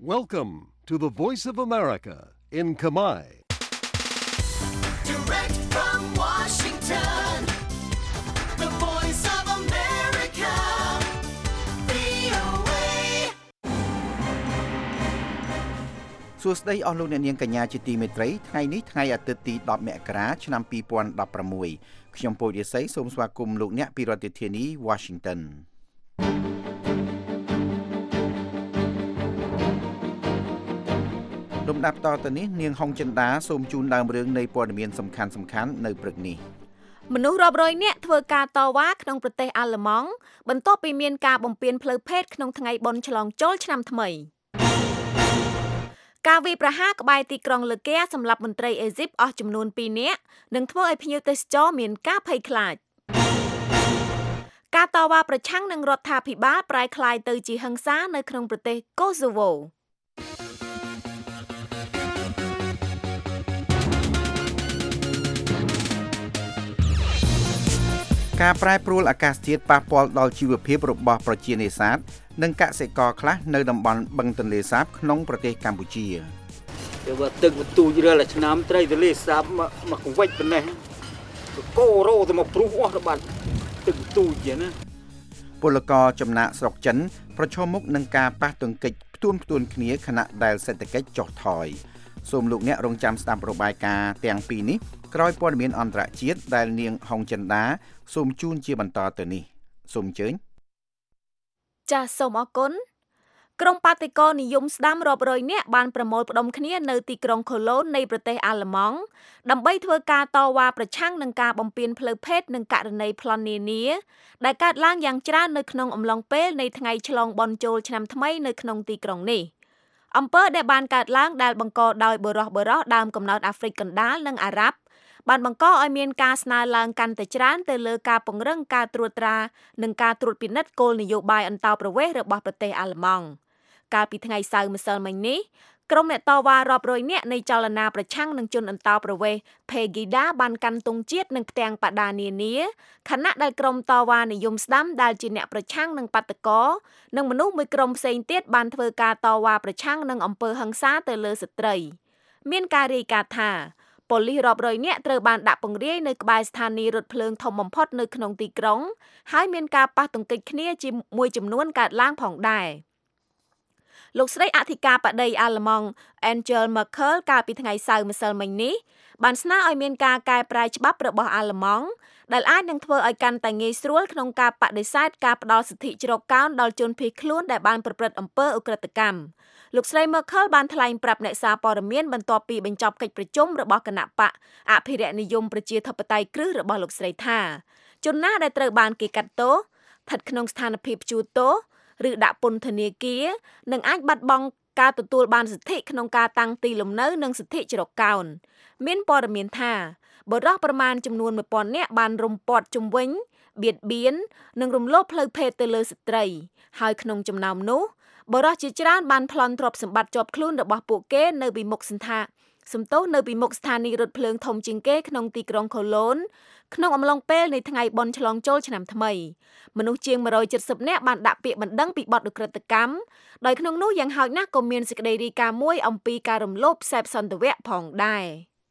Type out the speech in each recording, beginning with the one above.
Welcome to the Voice of America in Khmer. Direct from Washington, the Voice of America, VOA. សួស្តីអស់លោកអ្នកនាងកញ្ញាជាទីមេត្រីថ្ងៃនេះថ្ងៃអាទិត្យទី10មករាឆ្នាំ2016ខ្ញុំពូរិស័យសូមស្វាគមន៍លោកអ្នកពីរដ្ឋធានី Washingtonលំដាប់តទៅនេះនាងហុងចិន្តាសូមជូនដើមរឿងនៃព័ត៌មានសំខាន់ៗនៅព្រឹកនេះមនុស្សរាប់រយនាក់ធ្វើការតវ៉ាក្នុងប្រទេសអាល្លឺម៉ង់បន្ទាប់ពីមានការបំពានផ្លូវភេទក្នុងថ្ងៃបុណ្យឆ្លងចូលឆ្នាំថ្មីការវាយប្រហារក្បែរទីក្រុងលឺកែសម្រាប់មន្ត្រីអេស៊ីបអស់ចំនួន2នាក់នឹងធ្វើឲ្យភ្ញៀវទេសចរមានការភ័យខ្លាចការតវ៉ាប្រឆាំងនឹងរដ្ឋាភិបាលប្រែក្លាយទៅជាហិង្សានៅក្នុងប្រទេសកូសូវូការប្រែប្រួលអាកាសធាតុប៉ះពាល់ដល់ជីវភាពរបស់ប្រជានេសាទនិងកសិករខ្លះនៅតំបន់បឹងទន្លេសាបក្នុងប្រទេសកម្ពុជាតែว่าទឹកបន្ទូចរាល់ឆ្នាំត្រីទន្លេសាបមកកវិចប៉ុណ្ណេះកោរោទៅមកព្រុសអស់ទៅបាត់ទឹកបន្ទូចណាពលករចំណាក់ស្រុកចិនប្រឈមមុខនឹងការប៉ះទង្គិចផ្ទួនគ្នាខណៈដែលសេដ្ឋកិច្ចចុះថយសូមលោកអ្នករងចាំស្ដាប់របាយការណ៍ទាំងពីរនេះក្រោយព័ត៌មានអន្តរជាតិដែលនាងហុងចិន្តាសូមជូនជាបន្តទៅនេះសូមអញ្ជើញចាសសូមអរគុណក្រុមបាតិកោនិយមស្ដាំរាប់រយនាក់បានប្រមូលផ្ដុំគ្នានៅទីក្រុងខូឡូននៃប្រទេសអាល្លឺម៉ង់ដើម្បីធ្វើការតវ៉ាប្រឆាំងនឹងការបំពានផ្លូវភេទនិងករណីប្លន់នានាដែលកើតឡើងយ៉ាងច្រើននៅក្នុងអំឡុងពេលនៃថ្ងៃឆ្លងបុណ្យចូលឆ្នាំថ្មីនៅក្នុងទីក្រុងនេះអំពើដែលបានកើតឡើងដែលបង្កដោយបរិសុទ្ធដើមកំណើតអាហ្វ្រិកកណ្ដាលនិងអារ៉ាប់បានបង្កឲ្យមានការស្នើឡើងកាន់តែច្រើនទៅលើការពង្រឹងការត្រួតត្រានិងការត្រួតពិនិត្យគោលនយោបាយអន្តោប្រវេសន៍របស់ប្រទេសអាល្លឺម៉ង់កាលពីថ្ងៃសៅរ៍ម្សិលមិញនេះក្រុមអ្នកតវ៉ារាប់រយនាក់នៃចលនាប្រឆាំងនឹងជនអន្តោប្រវេសន៍ Pegida បានកាន់ទង់ជាតិនិងផ្ទាំងបដានានាខណៈដែលក្រុមតវ៉ានិយមស្ដាំដែលជាអ្នកប្រឆាំងនឹងបាតកោនិងមនុស្សមួយក្រុមផ្សេងទៀតបានធ្វើការតវ៉ាប្រឆាំងនឹងអំពើហិង្សាទៅលើស្ត្រីមានការរាយការណ៍ថាប៉ូលីសរាប់រយនាក់ត្រូវបានដាក់ពង្រាយនៅក្បែរស្ថានីយ៍រថភ្លើងធំបំផុតនៅក្នុងទីក្រុងហើយមានការប៉ះទង្គិចគ្នាជាមួយចំនួនកើតឡើងផងដែរលោកស្រីអធិការបតីអាល្លឺម៉ង់ Angela Merkel កាលពីថ្ងៃសៅរ៍ម្សិលមិញនេះបានស្នើឲ្យមានការកែប្រែច្បាប់របស់អាល្លឺម៉ង់ដែលអាចនឹងធ្វើឲ្យកាន់តែងាយស្រួលក្នុងការបដិសេធការផ្ដល់សិទ្ធិជ្រកកោនដល់ជនភៀសខ្លួនដែលបានប្រព្រឹត្តអំពើឧក្រិដ្ឋកម្មលោកស្រី Merkel បានថ្លែងប្រាប់អ្នកសារព័ត៌មានបន្ទាប់ពីបញ្ចប់កិច្ចប្រជុំរបស់គណៈបកអភិរក្សនិយមប្រជាធិបតេយ្យគ្រឹះរបស់លោកស្រីថាជនណាដែលត្រូវបានគេកាត់ទោសស្ថិតក្នុងស្ថានភាពជួទោសឬដាក់ពន្ធនាគារនឹងអាចបាត់បង់ការទទួលបានសិទ្ធិក្នុងការតាំងទីលំនៅនិងសិទ្ធិជ្រកកោនមានព័ត៌មានថាបុរសប្រមាណចំនួន 1000 នាក់បានរុំព័ទ្ធជុំវិញបៀតបៀននិងរំលោភផ្លូវភេទទៅលើស្ត្រីហើយក្នុងចំណោមនោះបុរសជាច្រើនបានប្លន់ទ្រព្យសម្បត្តិជាប់ខ្លួនរបស់ពួកគេនៅពីមុខស្ថានីយ៍រថភ្លើងធំជាងគេក្នុងទីក្រុងខូឡូនក្នុងអំឡុងពេលនៃថ្ងៃបុណ្យឆ្លងចូលឆ្នាំថ្មីមនុស្សជាង170នាក់បានដាក់ពាក្យបណ្ដឹងពីបទឧក្រិដ្ឋកម្មដោយក្នុងនោះយ៉ាងហោចណាស់ក៏មានសេចក្តីរាយការណ៍មួយអំពីការរំលោភសេពសន្តិវៈផងដែរ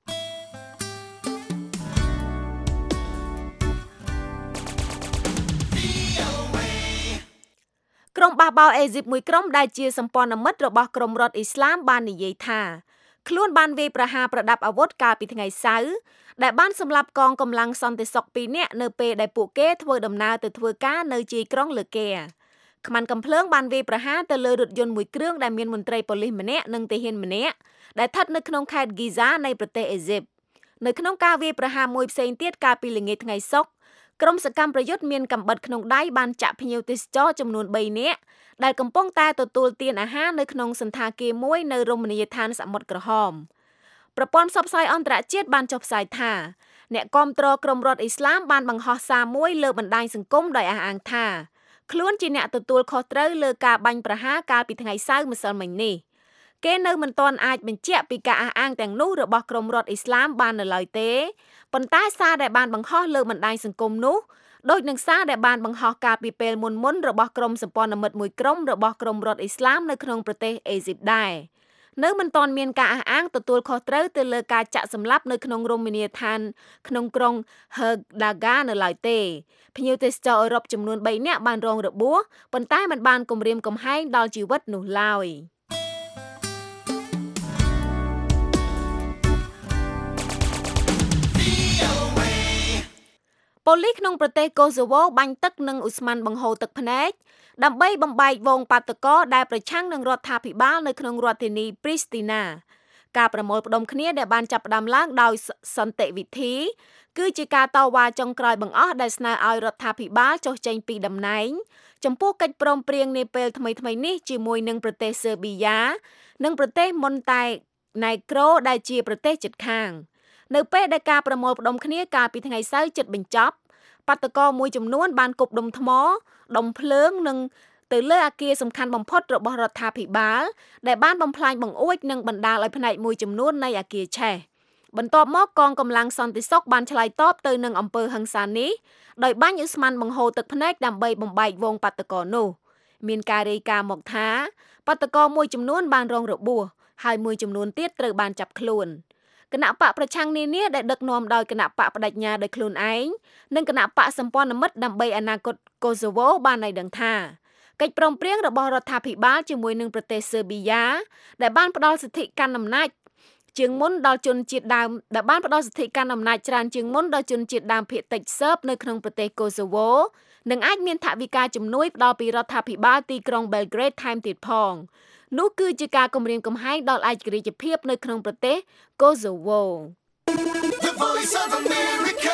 ក្រុមបះបោរអេស៊ីបមួយក្រុមដែលជាសម្ព័ន្ធមិត្តរបស់ក្រុមរដ្ឋអ៊ីស្លាមបាននិយាយថាខ្លួនបានវាយប្រហារប្រដាប់អាវុធកាលពីថ្ងៃសៅរ៍ដែលបានសម្លាប់កងកម្លាំងសន្តិសុខ2នាក់នៅពេលដែលពួកគេធ្វើដំណើរទៅធ្វើការនៅជាយក្រុងលឺកែខ្មាន់កំភ្លើងបានវាយប្រហារទៅលើរថយន្តមួយគ្រឿងដែលមានមន្ត្រីប៉ូលីសម្នាក់និងទាហានម្នាក់ដែលស្ថិតនៅក្នុងខេត្តហ្គីហ្សានៃប្រទេសអេស៊ីបនៅក្នុងការវាយប្រហារមួយផ្សេងទៀតកាលពីល្ងាចថ្ងៃសុក្រក្រុមសកម្មប្រយុទ្ធមានកាំបិតក្នុងដៃបានចាក់ភ្ញៀវទេសចរចំនួន3នាក់ដែលកំពុងតែទទួលទានអាហារនៅក្នុងសន្តាគារមួយនៅរមណីយដ្ឋានសមុទ្រក្រហមប្រព័ន្ធផ្សព្វផ្សាយអន្តរជាតិបានចុះផ្សាយថាអ្នកគាំទ្រក្រុមរដ្ឋអ៊ីស្លាមបានបង្ហោះសារមួយលើបណ្ដាញសង្គមដោយអះអាងថាខ្លួនជាអ្នកទទួលខុសត្រូវលើការបាញ់ប្រហារកាលពីថ្ងៃសៅរ៍ម្សិលមិញនេះគេនៅមិនទាន់អាចបញ្ជាក់ពីការអះអាងទាំងនោះរបស់ក្រុមរដ្ឋអ៊ីស្លាមបាននៅឡើយទេប៉ុន្តែសារដែលបានបង្ហោះលើបណ្ដាញសង្គមនោះដោយនឹងសារដែលបានបង្ហោះការពីពេលមុនរបស់ក្រុមសម្ព័ន្ធមិត្តមួយក្រុមរបស់ក្រុមរដ្ឋអ៊ីស្លាមនៅក្នុងប្រទេសអេស៊ីបដែរនៅមិនទាន់មានការអះអាងទទួលខុសត្រូវទៅលើការចាក់សម្លាប់នៅក្នុងរមណីយដ្ឋានក្នុងក្រុង Hurghada នៅឡើយទេភ្ញៀវទេសចរអឺរ៉ុបចំនួន3នាក់បានរងរបួសប៉ុន្តែមិនបានគំរាមកំហែងដល់ជីវិតនោះឡើយប៉ូលីសក្នុងប្រទេសកូសូវូបាញ់ទឹកនិងឧស្ម័នបង្ហូរទឹកភ្នែកដើម្បីបំបែកវងបាតុករដែលប្រឆាំងនឹងរដ្ឋាភិបាលនៅក្នុងរដ្ឋធានី Pristina ការប្រមូលផ្ដុំគ្នាដែលបានចាប់ផ្ដើមឡើងដោយសន្តិវិធីគឺជាការតវ៉ាចុងក្រោយបង្អស់ដែលស្នើឲ្យរដ្ឋាភិបាលចុះចេញពីតំណែងចំពោះកិច្ចព្រមព្រៀងនាពេលថ្មីៗនេះជាមួយនឹងប្រទេសស៊ើប៊ីយ៉ានិងប្រទេសមុនតែណៃក្រូដែលជាប្រទេសជិតខាងនៅពេលដែលការប្រមូលផ្ដុំគ្នាកាលពីថ្ងៃសៅរ៍ជិតបញ្ចប់បាតុករមួយចំនួនបានគប់ដុំថ្មដុំភ្លើងនិងទៅលើអគារសំខាន់បំផុតរបស់រដ្ឋាភិបាលដែលបានបំផ្លាញបង្អួចនិងបណ្ដាលឲ្យផ្នែកមួយចំនួននៃអគារឆេះបន្ទាប់មកកងកម្លាំងសន្តិសុខបានឆ្លើយតបទៅនឹងអំពើហិង្សានេះដោយបាញ់ឧស្ម័នបង្ហូរទឹកភ្នែកដើម្បីបំបែកវងបាតុករនោះមានការរាយការណ៍មកថាបាតុករមួយចំនួនបានរងរបួសហើយមួយចំនួនទៀតត្រូវបានចាប់ខ្លួនគណៈបកប្រឆាំងនានាដែលដឹកនាំដោយគណៈបកបដិញ្ញាដោយខ្លួនឯងនិងគណៈបកសម្ព័ន្ធមិត្តដើម្បីអនាគតកូសូវូបានឲ្យដឹងថាកិច្ចព្រមព្រៀងរបស់រដ្ឋាភិបាលជាមួយនឹងប្រទេសស៊ើប៊ីយ៉ាដែលបានផ្ដល់សិទ្ធិកាន់អំណាចជាងមុនដល់ជនជាតិដើមដែលបានផ្ដល់សិទ្ធិកាន់អំណាចច្រើនជាងមុនដល់ជនជាតិដើមភាគតិចស៊ើបនៅក្នុងប្រទេសកូសូវូនិងអាចមានថវិកាជំនួយផ្ដល់ពីរដ្ឋាភិបាលទីក្រុង Belgrade ថែមទៀតផងនោះគឺជាការគំរាមកំហែងដល់ឯករាជ្យភាពនៅក្នុងប្រទេសកូសូវូ The Voice of America,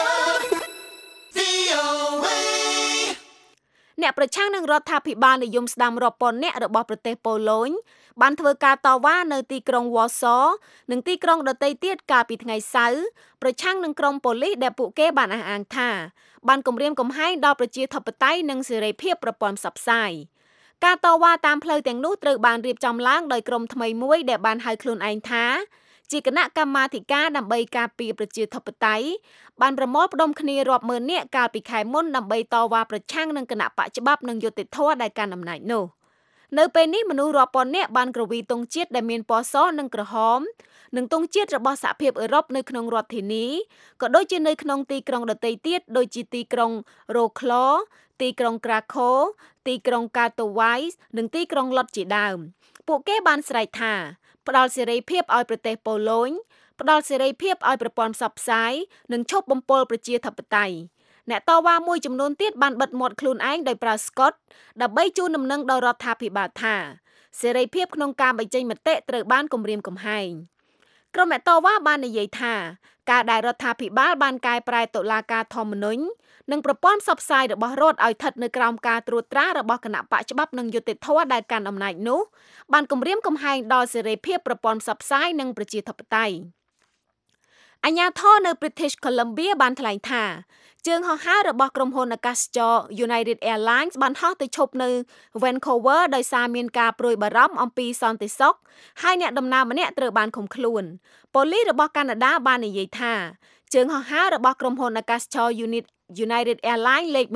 VOA. អ្នកប្រឆាំងនឹងរដ្ឋាភិបាលនិយមស្ដាំរាប់ពាន់នាក់របស់ប្រទេសប៉ូឡូញបានធ្វើការតវ៉ានៅទីក្រុង Warsaw និងទីក្រុងដទៃទៀតកាលពីថ្ងៃសៅរ៍ប្រឆាំងនឹងក្រុមប៉ូលីសដែលពួកគេបានអះអាងថាបានគំរាមកំហែងដល់ប្រជាធិបតេយ្យនិងសេរីភាពប្រព័ន្ធផ្សព្វផ្សាយការតវ៉ាតាមផ្លូវទាំងនោះត្រូវបានរៀបចំឡើងដោយក្រុមថ្មីមួយដែលបានហៅខ្លួនឯងថាជាគណៈកម្មាធិការដើម្បីការពារប្រជាធិបតេយ្យបានប្រមូលផ្ដុំគ្នារាប់ម៉ឺននាក់កាលពីខែមុនដើម្បីតវ៉ាប្រឆាំងនឹងគណៈបកច្បាប់និងយុត្តិធម៌ដែលកាន់អំណាចនោះនៅពេលនេះមនុស្សរាប់ពាន់នាក់បានក្រវីទង់ជាតិដែលមានពណ៌សនិងក្រហមនិងទង់ជាតិរបស់សហភាពអឺរ៉ុបនៅក្នុងរដ្ឋធានីក៏ដូចជានៅក្នុងទីក្រុងដទៃទៀតដូចជាទីក្រុង Wrocław ទីក្រុង Krakow ទីក្រុង Katowice និងទីក្រុង Łódź ជាដើមពួកគេបានស្រែកថាផ្ដល់សេរីភាពឲ្យប្រទេសប៉ូឡូញផ្ដល់សេរីភាពឲ្យប្រព័ន្ធផ្សព្វផ្សាយនិងឈប់បំពុលប្រជាធិបតេយ្យអ្នកតវ៉ាមួយចំនួនទៀតបានបិទមាត់ខ្លួនឯងដោយប្រើស្កុតដើម្បីជូនដំណឹងដល់រដ្ឋាភិបាលថាសេរីភាពក្នុងការបញ្ចេញមតិត្រូវបានគំរាមកំហែងក្រុមអ្នកតវ៉ាបាននិយាយថាការដែលរដ្ឋាភិបាលបានកែប្រែតុលាការធម្មនុញ្ញនិងប្រព័ន្ធផ្សព្វផ្សាយរបស់រដ្ឋឲ្យស្ថិតនៅក្រោមការត្រួតត្រារបស់គណៈបកច្បាប់និងយុត្តិធម៌ដែលកាន់អំណាចនោះបានគំរាមកំហែងដល់សេរីភាពប្រព័ន្ធផ្សព្វផ្សាយនិងប្រជាធិបតេយ្យអាជ្ញាធរនៅ British Columbia បានថ្លែងថាជើងហោះហើររបស់ក្រុមហ៊ុនអាកាសចរ United Airlines បានហោះទៅឈប់នៅ Vancouver ដោយសារមានការព្រួយបារម្ភអំពីសន្តិសុខហើយអ្នកដំណើរម្នាក់ត្រូវបានឃុំខ្លួនប៉ូលីសរបស់កាណាដាបាននិយាយថាជើងហោះហើររបស់ក្រុមហ៊ុនអាកាសចរ United Airlines លេខ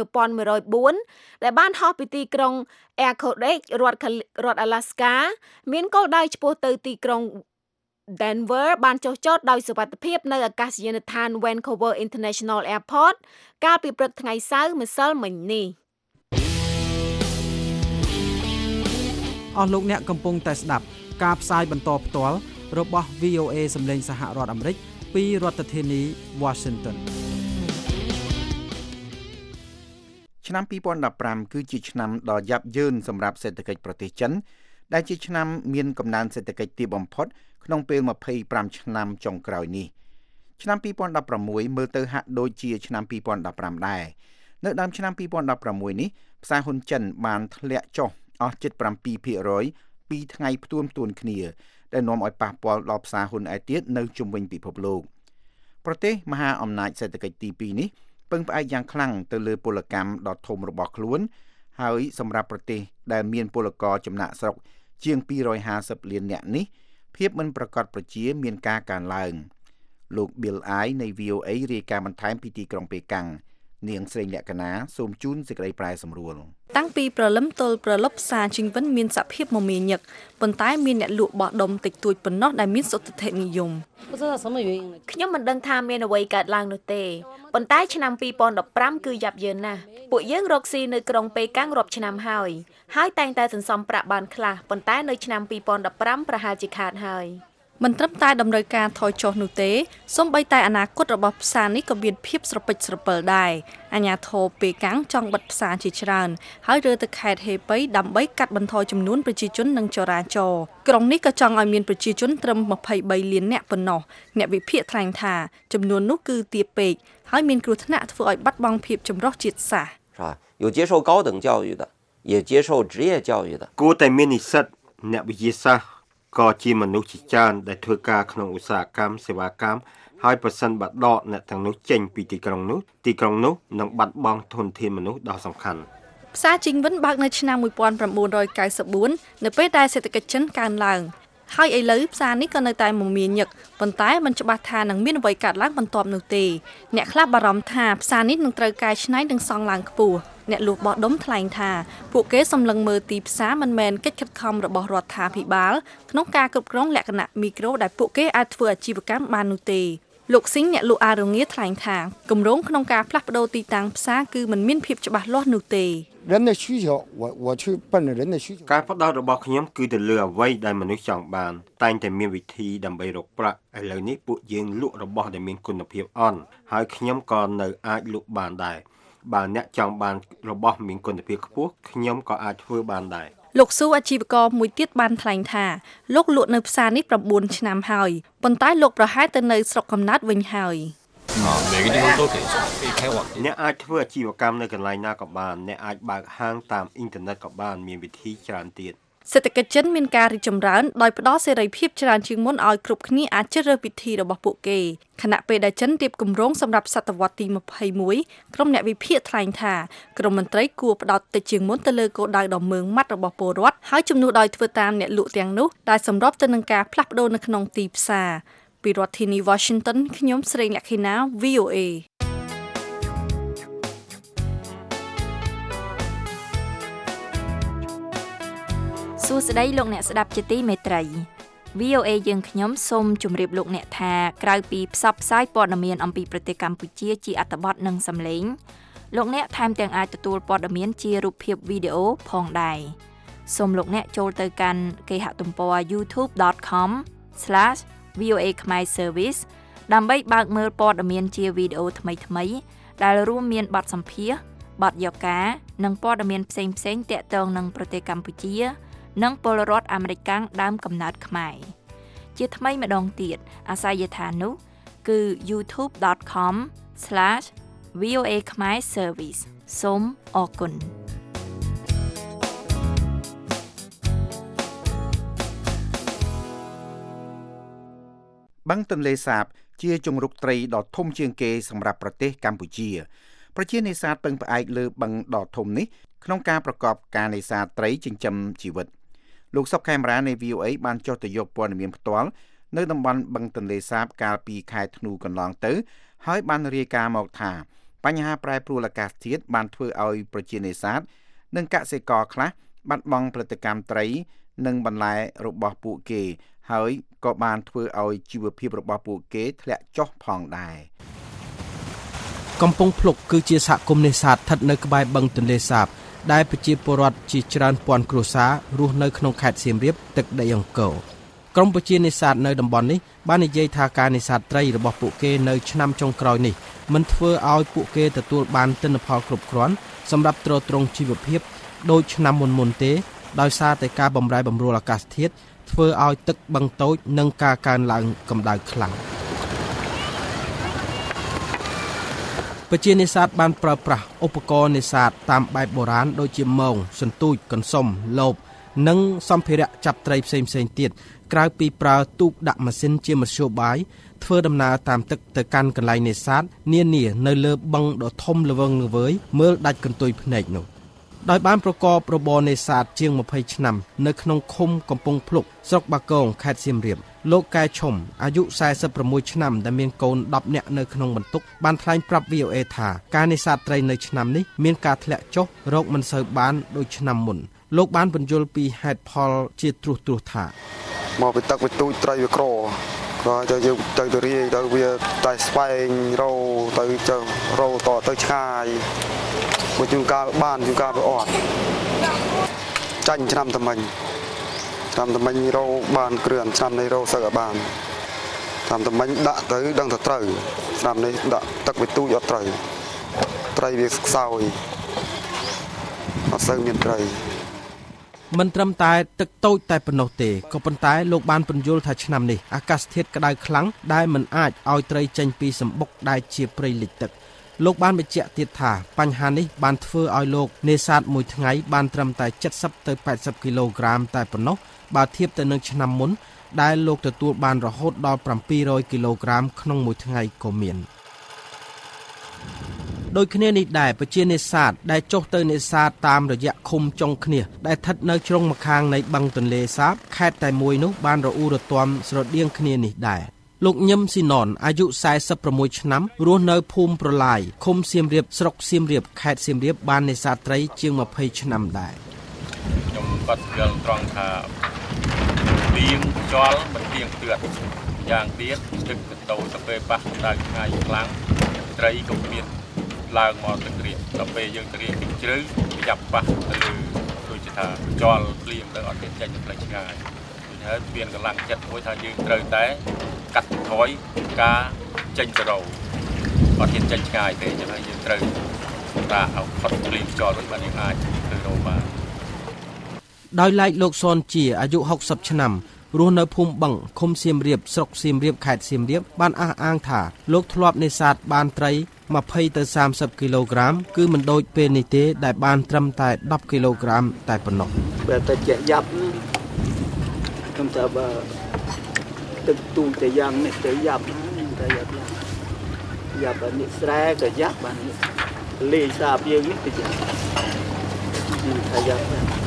1104ដែលបានហោះពីទីក្រុង Anchorage រដ្ឋ Alaska មានគោលដៅឆ្ពោះទៅទីក្រុងDenver បានចុះចតដោយសុវត្ថិភាពនៅអាកាសយានដ្ឋាន Vancouver International Airport កាលពីព្រឹកថ្ងៃសៅរ៍ម្សិលមិញនេះអស់លោកអ្នកកំពុងតែស្ដាប់ការផ្សាយបន្តផ្ទាល់របស់ VOA សម្លេងសហរដ្ឋអាមេរិកពីរដ្ឋធានី Washington ឆ្នាំ2015គឺជាឆ្នាំដ៏យ៉ាប់យ៉ឺនសម្រាប់សេដ្ឋកិច្ចប្រទេសចិនដែលជាឆ្នាំមានកំណើនសេដ្ឋកិច្ចទាបបំផុតក្នុងពេល25ឆ្នាំចុងក្រោយនេះឆ្នាំ2016មើលទៅហាក់ដូចជាឆ្នាំ2015ដែរនៅដើមឆ្នាំ2016នេះផ្សារហ៊ុនចិនបានធ្លាក់ចុះអស់ជិត 7% ពីថ្ងៃផ្ទួនគ្នាដែលនាំឲ្យប៉ះពាល់ដល់ផ្សារហ៊ុនឯទៀតនៅជុំវិញពិភពលោកប្រទេសមហាអំណាចសេដ្ឋកិច្ចទី2នេះពឹងផ្អែកយ៉ាងខ្លាំងទៅលើពលកម្មដ៏ធំរបស់ខ្លួនហើយសម្រាប់ប្រទេសដែលមានពលករចំណាក់ស្រុកជាង250លាននាក់នេះភាពមិនប្រកបប្រជាមានការកើនឡើងលោក Bill I នៃ VOA រាយការណ៍បន្ថែមពីទីក្រុងប៉េកាំងនាងស្រីលក្ខណាសូមជូនសេចក្តីប្រែសម្រួលតាំងពីព្រលឹមទល់ព្រលប់ផ្សារជីងវិនមានសភាពមមាញឹកប៉ុន្តែមានអ្នកលក់បោះដុំតិចតួចប៉ុណ្ណោះដែលមានសុទ្ធិនិយមខ្ញុំមិនដឹងថាមានអ្វីកើតឡើងនោះទេប៉ុន្តែឆ្នាំ2015គឺយ៉ាប់យ៉ឺនណាស់ពួកយើងរកស៊ីនៅក្រុងប៉េកាំងរាប់ឆ្នាំហើយតែងតែសន្សំប្រាក់បានខ្លះប៉ុន្តែនៅឆ្នាំ2015ប្រហែលជាខាតហើយមិនត្រឹមតែតម្រូវការថយចុះនោះទេសូម្បីតែអនាគតរបស់ផ្សារនេះក៏មានភាពស្រពេចស្រពិលដែរអាជ្ញាធរប៉េកាំងចង់បិទផ្សារជាច្រើនហើយរើទៅខេត្តហេប៉ីដើម្បីកាត់បន្ថយចំនួនប្រជាជននិងចរាចរណ៍ក្រុងនេះក៏ចង់ឲ្យមានប្រជាជនត្រឹម23លាននាក់ប៉ុណ្ណោះអ្នកវិភាគថ្លែងថាចំនួននោះគឺទាបពេកហើយមានគ្រោះថ្នាក់ធ្វើឲ្យបាត់បង់ភាពចម្រុះជាតិសាសន៍有接受高等教育的也接受职业教育的គួរតែមាននិស្សិតអ្នកវិទ្យាសាស្ត្រក៏ជាមនុស្សជាច្រើនដែលធ្វើការក្នុងឧស្សាហកម្មសេវាកម្មហើយប្រសិនបើដកអ្នកទាំងនោះចេញពីទីក្រុងនោះនឹងបាត់បង់ធនធានមនុស្សដ៏សំខាន់ផ្សារជីងវិនបើកនៅឆ្នាំ1994នៅពេលដែលសេដ្ឋកិច្ចចិនកើនឡើងហើយឥឡូវផ្សារនេះក៏នៅតែមមាញឹកប៉ុន្តែមិនច្បាស់ថានឹងមានអ្វីកើតឡើងបន្ទាប់នោះទេអ្នកខ្លះបារម្ភថាផ្សារនេះនឹងត្រូវកែច្នៃនិងសង់ឡើងខ្ពស់អ្នកលក់បោះដុំថ្លែងថាពួកគេសម្លឹងមើលទីផ្សារមិនមែនកិច្ចខិតខំរបស់រដ្ឋាភិបាលក្នុងការគ្រប់គ្រងលក្ខណៈមីក្រូដែលពួកគេអាចធ្វើអាជីវកម្មបាននោះទេលោកស៊ីងអ្នកលក់អារងាថ្លែងថាគម្រោងក្នុងការផ្លាស់ប្ដូរទីតាំងផ្សារគឺមិនមានភាពច្បាស់លាស់នោះទេការផ្ដោតរបស់ខ្ញុំគឺទៅលើអ្វីដែលមនុស្សចង់បានតែងតែមានវិធីដើម្បីរកប្រាក់ឥឡូវនេះពួកយើងលក់របស់ដែលមានគុណភាពអន់ហើយខ្ញុំក៏នៅអាចលក់បានដែរបើអ្នកចង់បានរបស់មានគុណភាពខ្ពស់ខ្ញុំក៏អាចធ្វើបានដែរលោកស៊ូអាជីវករមួយទៀតបានថ្លែងថាលោកលក់នៅផ្សារនេះ9ឆ្នាំហើយប៉ុន្តែលោកប្រហែលទៅនៅស្រុកកំណើតវិញហើយអ្នកអាចធ្វើអាជីវកម្មនៅកន្លែងណាក៏បានអ្នកអាចបើកហាងតាមអ៊ីនធឺណិតក៏បានមានវិធីច្រើនទៀតសេដ្ឋកិច្ចចិនមានការរីកចម្រើនដោយផ្ដល់សេរីភាពច្រើនជាងមុនឲ្យគ្រប់គ្នាអាចជ្រើសរើសវិធីរបស់ពួកគេខណៈពេលដែលចិនរៀបគម្រោងសម្រាប់សតវត្សទី21ក្រុមអ្នកវិភាគថ្លែងថាក្រមមន្ត្រីគួរផ្ដោតតិចជាងមុនទៅលើគោលដៅដ៏ម៉ឺងម៉ាត់របស់ពលរដ្ឋហើយជំនួសដោយធ្វើតាមអ្នកលក់ទាំងនោះដែលសម្របទៅនឹងការផ្លាស់ប្ដូរនៅក្នុងទីផ្សារពីរដ្ឋធានី Washington ខ្ញុំស្រីលក្ខិណា VOAសួស្តីលោកអ្នកស្ដាប់ជាទីមេត្រី VOA យើងខ្ញុំសូមជម្រាបលោកអ្នកថាក្រៅពីផ្សព្វផ្សាយព័ត៌មានអំពីប្រទេសកម្ពុជាជាអត្ថបទនិងសំឡេងលោកអ្នកថែមទាំងអាចទទួលព័ត៌មានជារូបភាពវីដេអូផងដែរសូមលោកអ្នកចូលទៅកាន់គេហទំព័រ youtube.com/VOA Khmer Service ដើម្បីបើកមើលព័ត៌មានជាវីដេអូថ្មីៗដែលរួមមានបទសម្ភាសន៍បទយកការនិងព័ត៌មានផ្សេងៗទាក់ទងនឹងប្រទេសកម្ពុជានិងពលរដ្ឋអាមេរិកកាំងដើមកំណើតខ្មែរជាថ្មីម្ដងទៀតអាសយដ្ឋាននោះគឺ youtube.com/VOA Khmer Service សូមអរគុណបឹងទន្លេសាបជាជង្រុកត្រីដ៏ធំជាងគេសម្រាប់ប្រទេសកម្ពុជាប្រជានេសាទពឹងផ្អែកលើបឹងដ៏ធំនេះក្នុងការប្រកបការនេសាទត្រីចិញ្ចឹមជីវិតលោកសុកខេមរានៃ VOA បានចុះទៅយកព័ត៌មានផ្ទាល់នៅតំបន់បឹងទន្លេសាបកាលពីខែធ្នូកន្លងទៅហើយបានរាយការណ៍មកថាបញ្ហាប្រែប្រួលអាកាសធាតុបានធ្វើឲ្យប្រជានេសាទនិងកសិករខ្លះបាត់បង់ផលិតកម្មត្រីនិងបន្លែរបស់ពួកគេហើយក៏បានធ្វើឲ្យជីវភាពរបស់ពួកគេធ្លាក់ចុះផងដែរកំពង់ភ្លុកគឺជាសហគមន៍នេសាទស្ថិតនៅក្បែរបឹងទន្លេសាបដែលប្រជាពលរដ្ឋជាច្រើនពាន់គ្រួសាររស់នៅក្នុងខេត្តសៀមរាបទឹកដីអង្គរក្រុមប្រជានេសាទនៅតំបន់នេះបាននិយាយថាការនេសាទត្រីរបស់ពួកគេនៅឆ្នាំចុងក្រោយនេះមិនធ្វើឲ្យពួកគេទទួលបានទិន្នផលគ្រប់គ្រាន់សម្រាប់ទ្រទ្រង់ជីវភាពដូចឆ្នាំមុនទេដោយសារតែការបម្រែបម្រួលអាកាសធាតុធ្វើឲ្យទឹកបឹងតូចនិងការកើនឡើងកម្ដៅខ្លាំងប្រជានេសាទបានប្រើប្រាស់ឧបករណ៍នេសាទតាមបែបបុរាណដូចជាមងសន្ទូចកន្សុំលបនិងសម្ភារៈចាប់ត្រីផ្សេងៗទៀតក្រៅពីប្រើទូកដាក់ម៉ាស៊ីនជាមធ្យោបាយធ្វើដំណើរតាមទឹកទៅកាន់កន្លែងនេសាទនានានៅលើបឹងដ៏ធំល្វឹងល្វើយមើលដាច់កន្ទុយភ្នែកនោះដោយបានប្រកបរបរនេសាទជាង20ឆ្នាំនៅក្នុងឃុំកំពង់ភ្លុកស្រុកបាគងខេត្តសៀមរាបលោកកែឈុំអាយុ46ឆ្នាំដែលមានកូន10នាក់នៅក្នុងបន្ទុកបានថ្លែងប្រាប់ VOA ថាការនេសាទត្រីនៅឆ្នាំនេះមានការធ្លាក់ចុះរកមិនសូវបានដូចឆ្នាំមុនលោកបានបញ្យល់ពីហេតុផលជាត្រួសថាមកពីទឹកពីទូចត្រីវាក្រក៏យើងទៅរាយទៅវាតែស្វែងរោទៅចើរោតទៅឆ្ងាយមកជួនកាលបានជួនកាលវាអត់ចាញ់ឆ្នាំតែមិញរោបានគ្រឿនឆ្នាំនេះរោសឹកឲ្យបានឆ្នាំតែមិញដាក់ទៅដឹងតែត្រូវឆ្នាំនេះដាក់ទឹកវាទូចអត់ត្រូវត្រីវាខ្សោយអត់សូវមានត្រីមិនត្រឹមតែទឹកតូចតែប៉ុណ្ណោះទេក៏ប៉ុន្តែលោកបានពន្យល់ថាឆ្នាំនេះអាកាសធាតុក្តៅខ្លាំងដែលមិនអាចឲ្យត្រីចេញពីសម្បុកដែលជាព្រៃលិចទឹកលោកបានបញ្ជាក់ទៀតថាបញ្ហានេះបានធ្វើឲ្យលោកនេសាទមួយថ្ងៃបានត្រឹមតែ70ទៅ80គីឡូក្រាមតែប៉ុណ្ណោះបើធៀបទៅនឹងឆ្នាំមុនដែលលោកទទួលបានរហូតដល់700គីឡូក្រាមក្នុងមួយថ្ងៃក៏មានដោយគ្នានេះដែរប្រជានេសាទដែលចុះទៅនេសាទតាមរយៈឃុំចុងគ្នាដែលស្ថិតនៅជ្រុងម្ខាងនៃបឹងទន្លេសាបខេត្តតែមួយនោះបានរអ៊ូរទាំស្រដៀងគ្នានេះដែរលោកញឹមស៊ីណនអាយុ46ឆ្នាំរស់នៅភូមិប្រឡាយឃុំសៀមរាបស្រុកសៀមរាបខេត្តសៀមរាបបាននេសាទត្រីជាង20ឆ្នាំដែរខ្ញុំក៏យល់ត្រង់ថាទៀងចលមិនទៀងទឿនយ៉ាងទៀតទឹកកតោទៅពេលប៉ះដៅថ្ងៃខ្លាំងត្រីក៏មានឡើងមកទឹករៀងដល់ពេលយើងត្រៀមពីជ្រៅចាប់ប៉ះទៅលើដូចថាចលភ្លៀងទៅអត់មានចេញទៅផ្លេចឆ្ងាយហើយមានកម្លាំងចិត្តមួយថាយើងត្រូវតែកាត់បន្ថយការចេញទៅរោអត់មានចេញឆ្ងាយទេចឹងហើយយើងត្រូវតាឲ្យផុតភ្លៀងចលវិញបានយើងអាចទៅរោបានដោយឡែកលោកសនជាអាយុ60ឆ្នាំរស់នៅភូមិបឹងឃុំសៀមរាបស្រុកសៀមរាបខេត្តសៀមរាបបានអះអាងថាលោកធ្លាប់នេសាទបានត្រី20ទៅ30គីឡូក្រាមគឺមិនដូចពេលនេះទេដែលបានត្រឹមតែ10គីឡូក្រាមតែប៉ុណ្ណោះបែរតែចេះយ៉ាប់ខ្ញុំថាបើទឹកទូទៅយ៉ាងនេះទៅយ៉ាប់តែយ៉ាប់នេះស្រែក៏យ៉ាប់បានលេសាបយើងនេះទៅយ៉ាប់ថាយ៉ាប់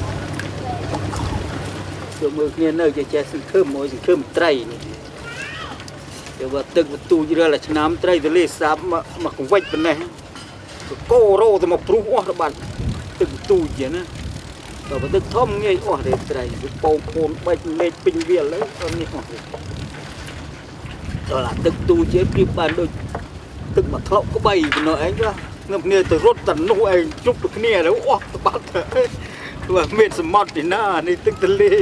គឺមើលគ្នានៅចេះសង្ឃឹមមួយសង្ឃឹមត្រីនេះតែว่าទឹកបន្ទូចរាល់ឆ្នាំត្រីទលេសាបមកវិចប៉ុណ្ណេះកោរោទៅមកព្រុសអស់ទៅបាត់ទឹកបន្ទូចណាបើទឹកធំងាយអស់ទេត្រីពងពូនបិចលេខពេញវាលហើយអត់នេះអស់ទេដល់ទឹកទូចព្រៀបបានដូចទឹកមកធ្លាក់ក្បីប៉ុណ្ណោះឯងខ្ញុំគ្នាទៅរត់តនោះឯងជប់ទៅគ្នាទៅអស់ទៅបាត់ទៅว่าមានសមុទ្រទីណានេះទឹកទន្លេ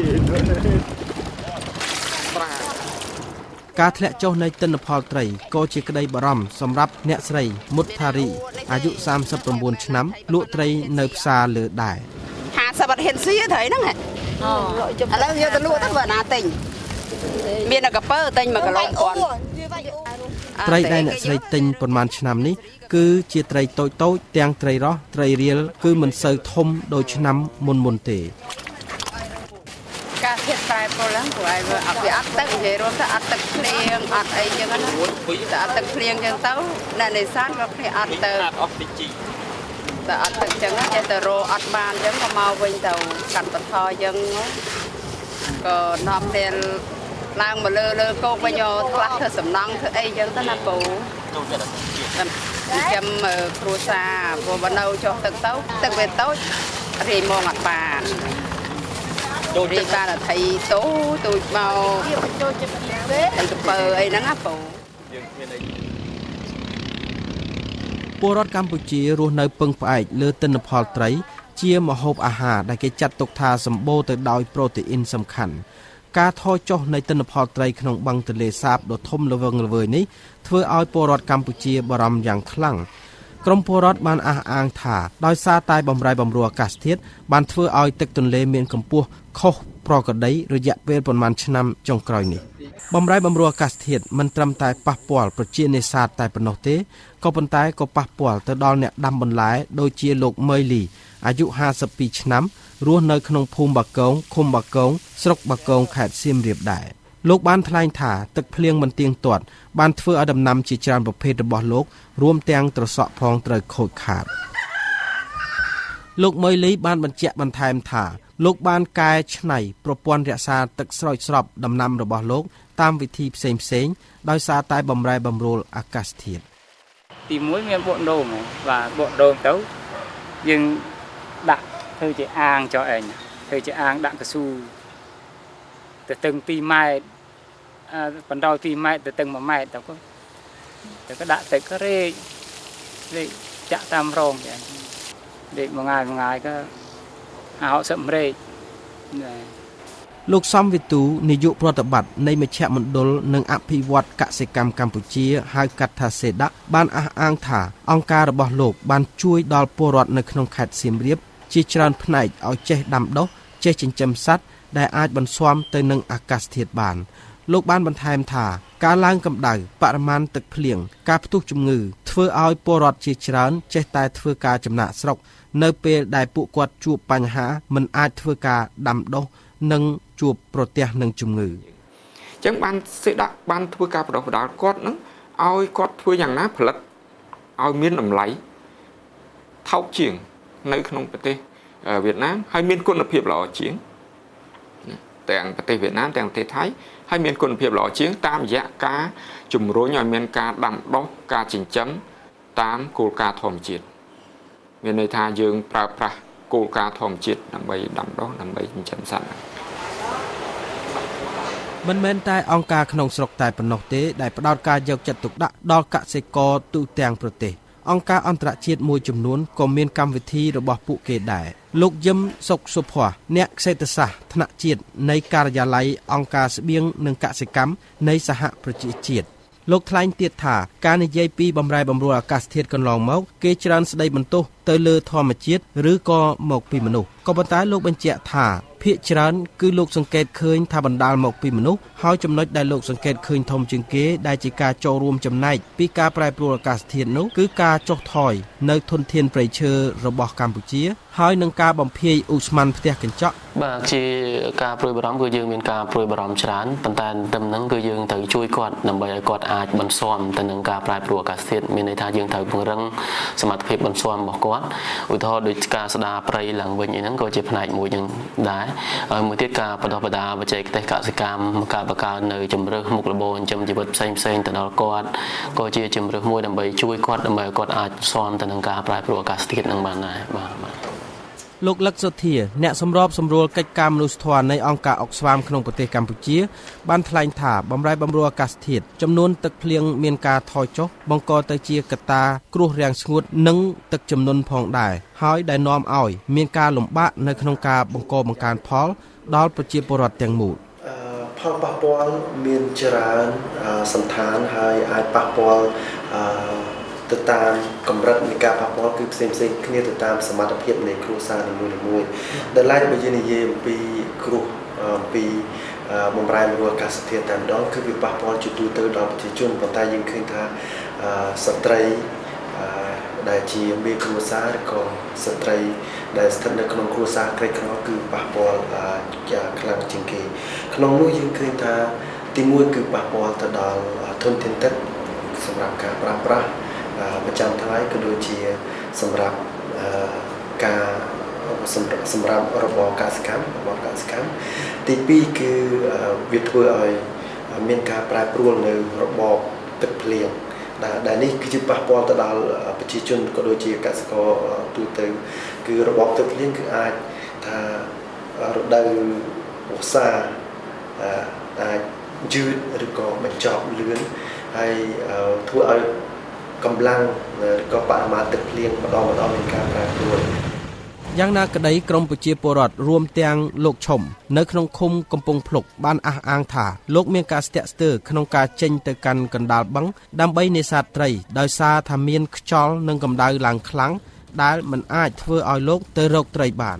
ការធ្លាក់ចុះនៃទិន្នផលត្រីក៏ជាក្តីបារម្ភសម្រាប់អ្នកស្រីមុតថារីអាយុ39ឆ្នាំលក់ត្រីនៅផ្សារលើដែរ 50បាត់ហ៊ានស៊ីត្រីហ្នឹងឥឡូវយកទៅលក់ទៅបើណាទិញមានកាពើទិញ1គីឡូគាត់ត្រីដែលអ្នកស្រីទិញប្រហែលឆ្នាំនេះគឺជាត្រីតូចៗទាំងត្រីរស់ត្រីរៀលគឺមិនសូវធំដូចឆ្នាំមុនទេការធាត់តែពលហ្នឹងព្រោះឲ្យវាអត់ទឹកនិយាយរួមទៅអត់ទឹកភ្លៀងអត់អីចឹងណាតែអត់ទឹកភ្លៀងចឹងទៅអ្នកនេសាទក៏គ្នាអត់ទៅអស់ទីជីតែអត់ទឹកចឹងចេះតែរោអត់បានចឹងក៏មកវិញទៅកាត់បន្ថយចឹងក៏នាំតែឡើងមកលើគោកវិញយកខ្លះធ្វើសំណង់ធ្វើអីចឹងទៅណាពូចាំគ្រួសារព្រោះបើនៅចុះទឹកទៅទឹកវាតូចរីមកអត់បានចូលចិត្តបានអថៃទូចមកចូលចិត្តទេអីកពើអីហ្នឹងណាពូយើងមានអីពលរដ្ឋកម្ពុជារស់នៅពឹងផ្អែកលើទិន្នផលត្រីជាម្ហូបអាហារដែលគេចាត់ទុកថាសម្បូរទៅដោយប្រូតេអ៊ីនសំខាន់ការថយចុះនៃទិន្នផលត្រីក្នុងបឹងទន្លេសាបដ៏ធំល្វឹងល្វើយនេះធ្វើឲ្យពលរដ្ឋកម្ពុជាបារម្ភយ៉ាងខ្លាំងក្រមពលរដ្ឋបានអះអាងថាដោយសារតែបំរែបំរួលអាកាសធាតុបានធ្វើឲ្យទឹកទន្លេមានកម្ពស់ខុសប្រក្រតីរយៈពេលប្រមាណឆ្នាំចុងក្រោយនេះបំរែបំរួលអាកាសធាតុមិនត្រឹមតែប៉ះពាល់ប្រជានេសាទតែប៉ុណ្ណោះទេក៏ប៉ុន្តែក៏ប៉ះពាល់ទៅដល់អ្នកដាំបន្លែដូចជាលោកម៉ឺលីអាយុ52ឆ្នាំរស់នៅក្នុងភូមិបាគងឃុំបាគងស្រុកបាគងខេត្តសៀមរាបដែរលោកបានថ្លែងថាទឹកភ្លៀងមិនទៀងទាត់បានធ្វើឲ្យដំណាំជាច្រើនប្រភេទរបស់លោករួមទាំងត្រសក់ផងត្រូវខូចខាតលោកម៉ឺលីបានបញ្ជាក់បន្ថែមថាលោកបានកែច្នៃប្រព័ន្ធរក្សាទឹកស្រោចស្រពដំណាំរបស់លោកតាមវិធីផ្សេងៗដោយសារតែបំរែបំរួលអាកាសធាតុទី1មានបកដូងបាទបកដូងទៅយើងដាក់ធ្វើជាអាងចុះឯងធ្វើជាអាងដាក់កស៊ូទៅទឹង2ម៉ែត្របណ្ដោយ2ម៉ែត្រទៅទឹង1ម៉ែត្រទៅក៏ដាក់ទឹកក៏រេកចាក់តាមរងចឹងរេកមួយថ្ងៃក៏60រេកលោកសំវិទូនាយកប្រតិបត្តិនៃមជ្ឈមណ្ឌលនិងអភិវឌ្ឍកសិកម្មកម្ពុជាហៅកាត់ថាសេដាបានអះអាងថាអង្គការរបស់លោកបានជួយដល់ពលរដ្ឋនៅក្នុងខេត្តសៀមរាបជាច្រើនផ្នែកឲ្យចេះដាំដុះចេះចិញ្ចឹមសត្វដែលអាចបន្ស៊ាំទៅនឹងអាកាសធាតុបានលោកបានបន្ថែមថាការឡើងកម្ដៅបរិមាណទឹកភ្លៀងការផ្ទុះជំងឺធ្វើឲ្យពលរដ្ឋជាច្រើនចេះតែធ្វើការចំណាកស្រុកនៅពេលដែលពួកគាត់ជួបបញ្ហាមិនអាចធ្វើការដាំដុះនិងជួបប្រទះនឹងជំងឺអញ្ចឹងបានសេដាក់បានធ្វើការបដិបត្តិគាត់នឹងឲ្យគាត់ធ្វើយ៉ាងណាផលិតឲ្យមានតម្លៃថោកជាងនៅក្នុងប្រទេសវៀតណាមហើយមានគុណភាពល្អជាងទាំងប្រទេសវៀតណាមទាំងប្រទេសថៃហើយមានគុណភាពល្អជាងតាមរយៈការជំរុញឲ្យមានការដាំដុះការចិញ្ចឹមតាមគោលការណ៍ធម្មជាតិមានន័យថាយើងប្រើប្រាស់គោលការណ៍ធម្មជាតិដើម្បីដាំដុះដើម្បីចិញ្ចឹមសត្វមិនមែនតែអង្គការក្នុងស្រុកតែប៉ុណ្ណោះទេដែលផ្ដោតការយកចិត្តទុកដាក់ដល់កសិករទូទាំងប្រទេសអង្គការអន្តរជាតិមួយចំនួនក៏មានកម្មវិធីរបស់ពួកគេដែរលោកយឹមសុកសុភ័ក្រអ្នកសេដ្ឋសាស្ត្រថ្នាក់ជាតិនៃការិយាល័យអង្គការស្បៀងនិងកសិកម្មនៃសហប្រជាជាតិលោកថ្លែងទៀតថាការនិយាយពីបំរែបំរួលអាកាសធាតុកន្លងមកគេច្រើនស្ដីបន្ទោសទៅលើធម្មជាតិឬក៏មកពីមនុស្សក៏ប៉ុន្តែលោកបញ្ជាក់ថាភាគច្រើនគឺលោកសង្កេតឃើញថាបណ្ដាលមកពីមនុស្សហើយចំណុចដែលលោកសង្កេតឃើញធំជាងគេដែលជាការចូលរួមចំណែកពីការប្រែប្រួលអាកាសធាតុនោះគឺការចុះថយនៅធនធានព្រៃឈើរបស់កម្ពុជាហើយនឹងការបំភាយឧស្ម័នផ្ទះកញ្ចក់បាទជាការព្រួយបារម្ភគឺយើងមានការព្រួយបារម្ភច្រើនប៉ុន្តែត្រឹមហ្នឹងគឺយើងត្រូវជួយគាត់ដើម្បីឲ្យគាត់អាចបន្ស៊ាំទៅនឹងការប្រែប្រួលអាកាសធាតុមានន័យថាយើងត្រូវពង្រឹងសមត្ថភាពបន្ស៊ាំរបស់គាត់ឧទាហរណ៍ដូចការស្ដារព្រៃឡើងវិញអីហ្នឹងក៏ជាផ្នែកមួយនឹងដែរហើយមួយទៀតការបដិបដាបច្ចេកទេសកសិកម្មការបង្កើននៅជំរើសមុខរបរចិញ្ចឹមជីវិតផ្សេងទៅដល់គាត់ក៏ជាជំរើសមួយដើម្បីជួយគាត់ដើម្បីឲ្យគាត់អាចស៊ាំទៅនឹងការប្រែប្រួលអាកាសធាតុនឹងបានដែរបាទលោកលឹកសុធាអ្នកសម្របសម្រួលកិច្ចការមនុស្សធម៌នៃអង្គការអុកស្វាមក្នុងប្រទេសកម្ពុជាបានថ្លែងថាបំរែបំរួលអាកាសធាតុចំនួនទឹកភ្លៀងមានការថយចុះបង្កទៅជាកត្តាគ្រោះរាំងស្ងួតនិងទឹកជំនន់ផងដែរហើយដែលនាំឲ្យមានការលំបាកនៅក្នុងការបង្កើនផលដល់ប្រជាពលរដ្ឋទាំងមូលផលប៉ះពាល់មានច្រើនសន្តានហើយអាចប៉ះពាល់ទៅតាមកម្រិតនៃការប៉ះពាល់គឺផ្សេងគ្នាទៅតាមសមត្ថភាពនៃគ្រួសារនីមួយៗដែលឡែកបើយើងនិយាយអំពីគ្រោះអំពីបំរែបំរួលអាកាសធាតុតែម្ដងគឺវាប៉ះពាល់ជាទូទៅដល់ប្រជាជនប៉ុន្តែយើងឃើញថាស្ត្រីដែលជាមេគ្រួសារឬក៏ស្ត្រីដែលស្ថិតនៅក្នុងគ្រួសារក្រីក្រគឺប៉ះពាល់ខ្លាំងជាងគេក្នុងនោះយើងឃើញថាទី1គឺប៉ះពាល់ទៅដល់ធនធានទឹកសម្រាប់ការប្រើប្រាស់ប្រចាំថ្ងៃក៏ដូចជាសម្រាប់ការសម្រាប់របរកសិកម្មទី2គឺវាធ្វើឲ្យមានការប្រែប្រួលនៅរបបទឹកភ្លៀងដែលនេះគឺជាប៉ះពាល់ទៅដល់ប្រជាជនក៏ដូចជាកសិករទូទៅគឺរបបទឹកភ្លៀងគឺអាចថារដូវវស្សាអាចយឺតឬក៏បញ្ចប់លឿនហើយធ្វើឲ្យកម្លាំងឬក៏បរិមាណទឹកភ្លៀងម្ដងមានការប្រែប្រួលយ៉ាងណាក្តីក្រមប្រជាពលរដ្ឋរួមទាំងលោកឈុំនៅក្នុងឃុំកំពង់ភ្លុកបានអះអាងថាលោកមានការស្ទាក់ស្ទើរក្នុងការចេញទៅកាន់កណ្ដាលបឹងដើម្បីនេសាទត្រីដោយសារថាមានខ្យល់និងកម្ដៅឡើងខ្លាំងដែលមិនអាចធ្វើឲ្យលោកទៅរកត្រីបាន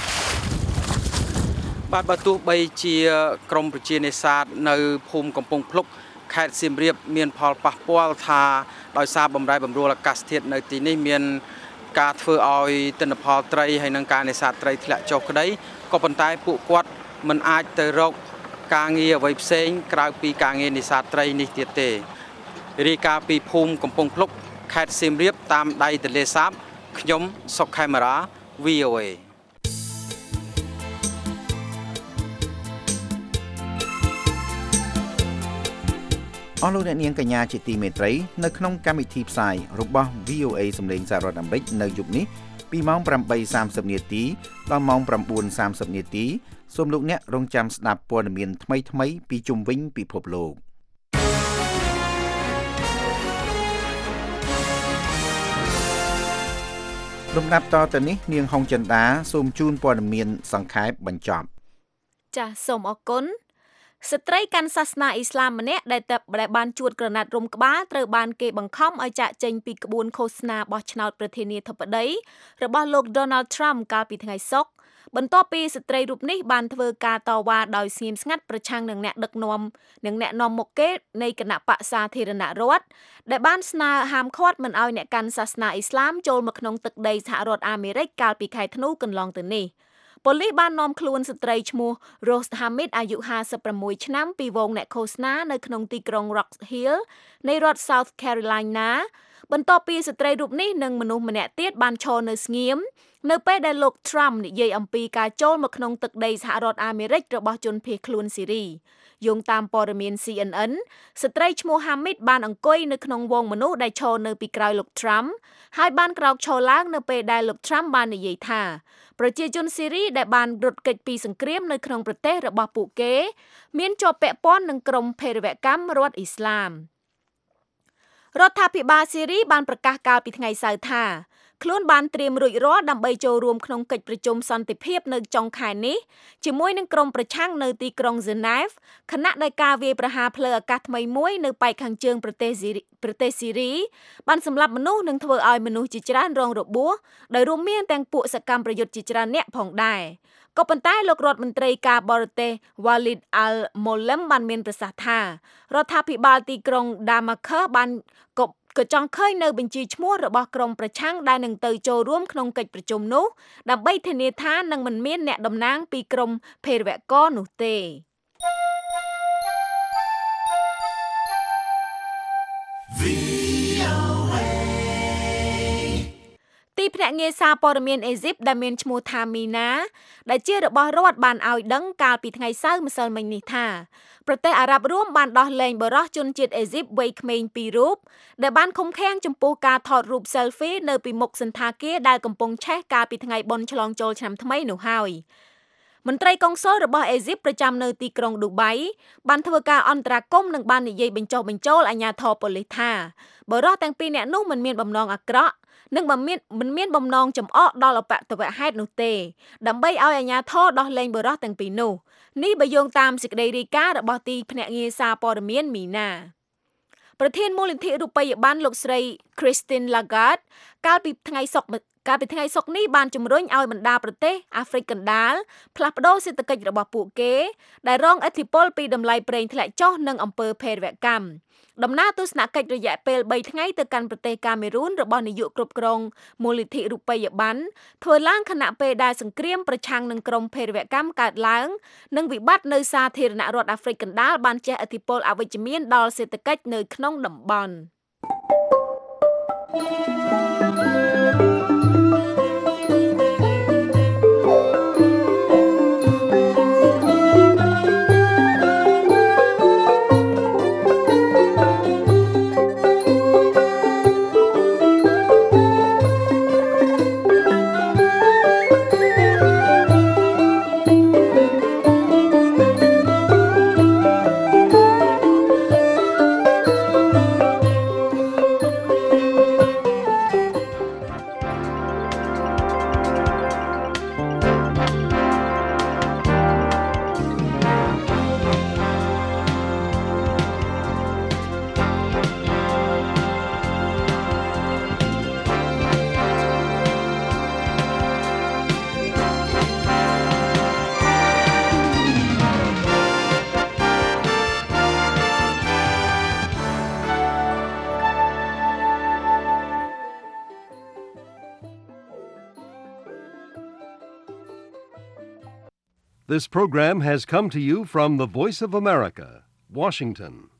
បាទបើទោះបីជាក្រមប្រជានេសាទនៅភូមិកំពង់ភ្លុកខេត្តសៀមរាបមានផលប៉ះពាល់ថាដោយសារបំរែបំរួលអាកាសធាតុនៅទីនេះមានការធ្វើឲ្យទិន្នផលត្រីហើយនិងការនេសាទត្រីធ្លាក់ចុះក្តីក៏ប៉ុន្តែពួកគាត់មិនអាចទៅរកការងារអ្វីផ្សេងក្រៅពីការងារនេសាទត្រីនេះទៀតទេរាយការណ៍ពីភូមិកំពង់ភ្លុកខេត្តសៀមរាបតាមដៃទន្លេសាបខ្ញុំសុកខេមរា VOA អស់លោកអ្នកនាងកញ្ញាជាទីមេត្រីនៅក្នុងកម្មវិធីផ្សាយរបស់ VOA សម្លេងសហរដ្ឋអាមេរិកនៅយប់នេះពីម៉ោង 8:30 នាទីដល់ម៉ោង 9:30 នាទីសូមលោកអ្នករងចាំស្ដាប់ព័ត៌មានថ្មីៗពីជុំវិញពិភពលោកលំដាប់តទៅនេះនាងហុងចិន្តាសូមជូនព័ត៌មានសង្ខេបបញ្ចប់ចាសសូមអរគុណស្ត្រីកាន់សាសនាអ៊ីស្លាមម្នាក់ដែលបានជួតក្រណាត់រុំក្បាលត្រូវបានគេបង្ខំឲ្យចាកចេញពីក្បួនឃោសនាបោះឆ្នោតប្រធានាធិបតីរបស់លោក Donald Trump កាលពីថ្ងៃសុក្របន្ទាប់ពីស្ត្រីរូបនេះបានធ្វើការតវ៉ាដោយស្ងៀមស្ងាត់ប្រឆាំងនឹងអ្នកដឹកនាំនិងអ្នកនាំមុខគេនៃគណៈបក្សសាធារណរដ្ឋដែលបានស្នើហាមឃាត់មិនឲ្យអ្នកកាន់សាសនាអ៊ីស្លាមចូលមកក្នុងទឹកដីសហរដ្ឋអាមេរិកកាលពីខែធ្នូកន្លងទៅនេះប៉ូលីសបាននាំខ្លួនស្ត្រីឈ្មោះ Rose Hamid អាយុ 56 ឆ្នាំពីវងអ្នកឃោសនានៅក្នុងទីក្រុង Rock Hill នៃរដ្ឋ South Carolina បន្ទាប់ពីស្ត្រីរូបនេះនិងមនុស្សម្នាក់ទៀតបានឈរនៅស្ងៀមនៅពេលដែលលោក Trump និយាយអំពីការចូលមកក្នុងទឹកដីសហរដ្ឋអាមេរិករបស់ជនភៀសខ្លួនស៊ីរីយោងតាមព័ត៌មាន CNN ស្ត្រីឈ្មោះ Hamid បានអង្គុយនៅក្នុងវងមនុស្សដែលឈរនៅពីក្រោយលោក Trump ហើយបានក្រោកឈរឡើងនៅពេលដែលលោក Trump បាននិយាយថាប្រជាជនស៊ីរីដែលបានរត់គេចពីសង្គ្រាមនៅក្នុងប្រទេសរបស់ពួកគេមានជាប់ពាក់ព័ន្ធនឹងក្រុមភេរវកម្មរដ្ឋអ៊ីស្លាមរដ្ឋាភិបាលស៊ីរីបានប្រកាសកាលពីថ្ងៃសៅរ៍ថាខ្លួនបានត្រៀមរួចរាល់ដើម្បីចូលរួមក្នុងកិច្ចប្រជុំសន្តិភាពនៅចុងខែនេះជាមួយនឹងក្រុមប្រឆាំងនៅទីក្រុងហ្សឺណែវខណៈដែលការវាយប្រហារផ្លូវអាកាសថ្មីមួយនៅប៉ែកខាងជើងប្រទេសស៊ីរីបានសម្លាប់មនុស្សនិងធ្វើឲ្យមនុស្សជាច្រើនរងរបួសដោយរួមមានទាំងពួកសកម្មប្រយុទ្ធជាច្រើនអ្នកផងដែរក៏ប៉ុន្តែលោករដ្ឋមន្ត្រីការបរទេស Walid al-Moallem បានមានប្រសាសន៍ថារដ្ឋាភិបាលទីក្រុង Damascus បានក៏ចង់ឃើញនៅបញ្ជីឈ្មោះរបស់ក្រុមប្រឆាំងដែលនឹងទៅចូលរួមក្នុងកិច្ចប្រជុំនោះដើម្បីធានាថានឹងមិនមានអ្នកតំណាងពីក្រុមភេរវករនោះទេទីភ្នាក់ងារសារព័ត៌មានអេស៊ីបដែលមានឈ្មោះថាមីណាដែលជារបស់រដ្ឋបានឲ្យដឹងកាលពីថ្ងៃសៅរ៍ម្សិលមិញនេះថាប្រទេសអារ៉ាប់រួមបានដោះលែងបរិសុទ្ធជនជាតិអេស៊ីបវ័យក្មេង2រូបដែលបានឃុំឃាំងចំពោះការថតរូប selfie នៅពីមុខសន្តាគារដែលកំពុងឆេះកាលពីថ្ងៃបុណ្យឆ្លងចូលឆ្នាំថ្មីនោះហើយមន្ត្រីកុងស៊ុលរបស់អេស៊ីបប្រចាំនៅទីក្រុងឌូបៃបានធ្វើការអន្តរាគមន៍និងបាននិយាយបញ្ចុះបញ្ចូលអាជ្ញាធរប៉ូលីសថាបរិសុទ្ធទាំងពីរនាក់នោះមិនមានបំណងអាក្រក់និងមិនមានបំណងចំអកដល់អបតវហេតុនោះទេដើម្បីឲ្យអាជ្ញាធរដោះលែងបរិសុទ្ធទាំងពីរនោះនេះបើយោងតាមសេចក្តីរាយការណ៍របស់ទីភ្នាក់ងារសារព័ត៌មានមីណាប្រធានមូលនិធិរូបិយប័ណ្ណលោកស្រី Christine Lagarde កាលពីថ្ងៃសុក្រនេះបានជំរុញឲ្យបណ្ដាប្រទេសអាហ្វ្រិកកណ្ដាលផ្លាស់ប្ដូរសេដ្ឋកិច្ចរបស់ពួកគេដែលរងឥទ្ធិពលពីតម្លៃប្រេងធ្លាក់ចុះនិងអំពើភេរវកម្មដំណើរទស្សនកិច្ចរយៈពេល3ថ្ងៃទៅកាន់ប្រទេសកាមេរូនរបស់នាយកគ្រប់គ្រងមូលនិធិរូបិយប័ណ្ណធ្វើឡើងខណៈពេលដែលសង្គ្រាមប្រឆាំងនឹងក្រុមភេរវកម្មកើតឡើងនិងវិបត្តិនៅសាធារណរដ្ឋអាហ្វ្រិកកណ្ដាលបានជះឥទ្ធិពលអវិជ្ជមានដល់សេដ្ឋកិច្ចនៅក្នុងតំបន់ This program has come to you from the Voice of America, Washington.